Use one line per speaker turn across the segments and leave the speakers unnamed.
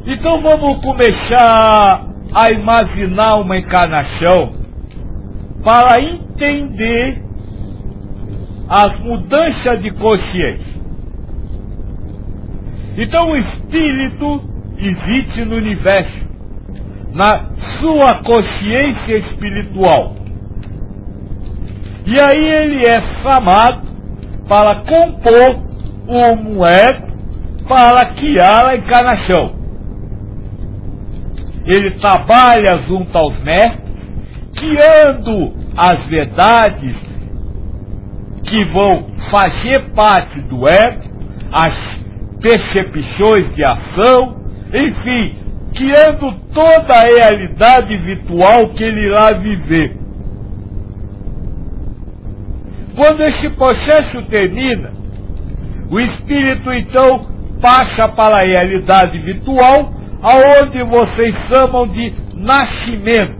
Então vamos começar a imaginar uma encarnação para entender as mudanças de consciência. Então o espírito existe no universo, na sua consciência espiritual. E aí ele é chamado para compor um ego para criar a encarnação. Ele trabalha junto aos mestres, criando as verdades que vão fazer parte do ego, as percepções de ação, enfim, criando toda a realidade virtual que ele irá viver. Quando esse processo termina, o espírito então passa para a realidade virtual, aonde vocês chamam de nascimento.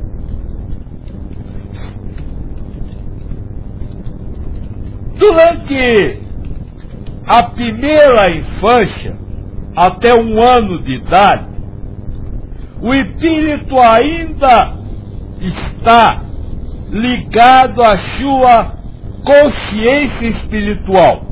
Durante a primeira infância, até 1 ano de idade, o espírito ainda está ligado à sua consciência espiritual.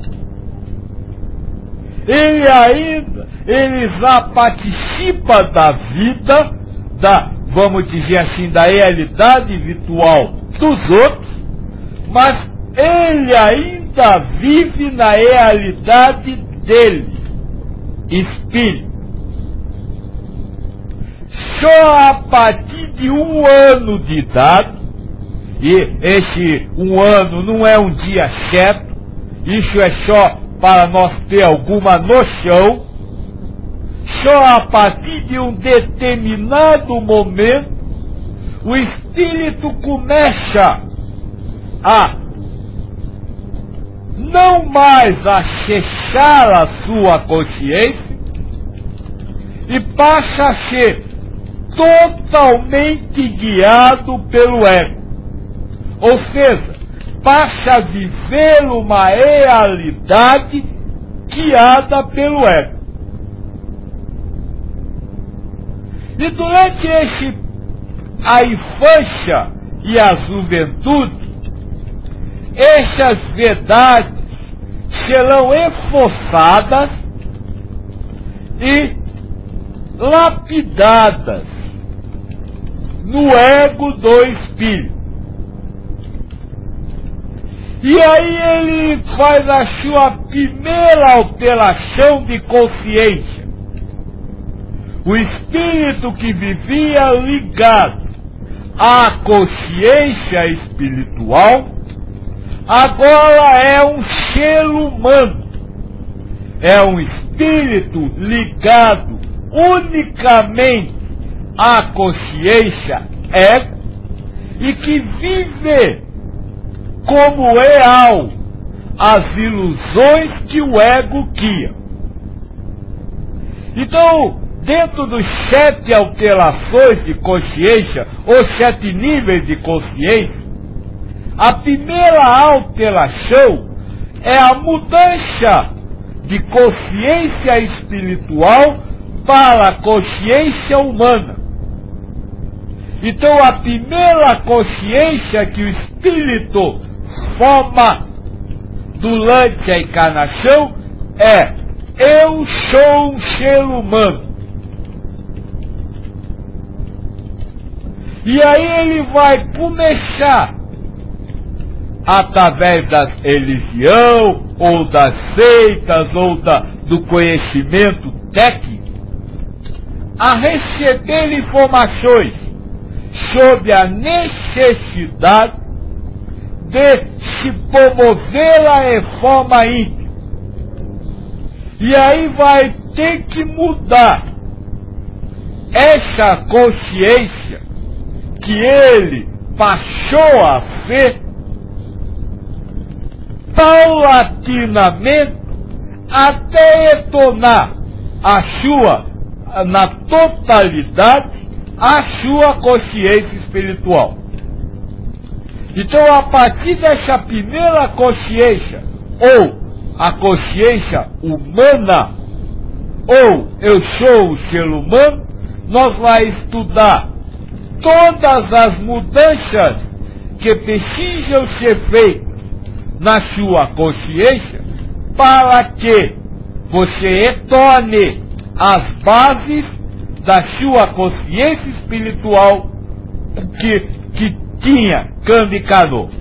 Ele já participa da vida, vamos dizer assim, da realidade virtual dos outros, mas ele ainda vive na realidade dele, espírito. Só a partir de 1 ano de idade, e esse 1 ano não é um dia certo, isso é só para nós ter alguma noção, só a partir de um determinado momento, o espírito começa a não mais acessar a sua consciência e passa a ser totalmente guiado pelo ego. Ou seja, passa a viver uma realidade guiada pelo ego. E durante a infância e a juventude, essas verdades serão reforçadas e lapidadas no ego do espírito. E aí ele faz a sua primeira alteração de consciência. O espírito que vivia ligado à consciência espiritual, agora é um ser humano. É um espírito ligado unicamente à consciência ego e que vive como real as ilusões que o ego cria. Então, dentro dos 7 alterações de consciência, ou 7 níveis de consciência, a primeira alteração é a mudança de consciência espiritual para a consciência humana. Então a primeira consciência que o espírito forma durante a encarnação é: eu sou um ser humano. E aí ele vai começar, através da religião, ou das seitas, ou do conhecimento técnico, a receber informações sobre a necessidade de se promover a reforma íntima. E aí vai ter que mudar essa consciência que ele passou a ser paulatinamente até retornar na totalidade, a sua consciência espiritual. Então, a partir dessa primeira consciência, ou a consciência humana, ou eu sou o ser humano, nós vamos estudar todas as mudanças que precisam ser feitas na sua consciência para que você retorne às bases da sua consciência espiritual que tinha quando encarnou.